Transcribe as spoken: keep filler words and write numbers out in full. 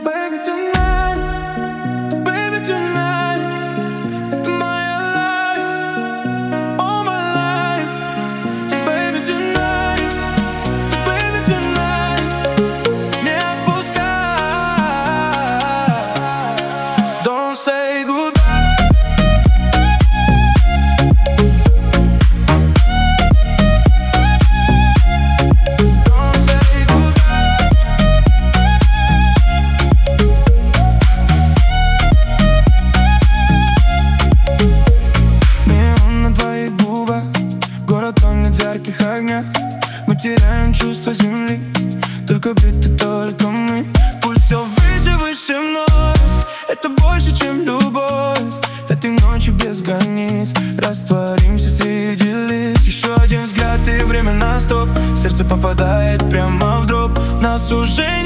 baby, tonight, baby, tonight. Это моя life, all my life. Baby, tonight, baby, tonight. Не отпускай. Don't say goodbye. Don't say goodbye. Неон на твоих губах, город тонет в ярких огнях. Мы теряем чувство земли, только биты, только мы. Пульс все выше, выше вновь. Это больше, чем любовь. Этой ночью без границ растворимся среди лиц. Еще один взгляд и время на стоп. Сердце попадает прямо в дроп. Нас уже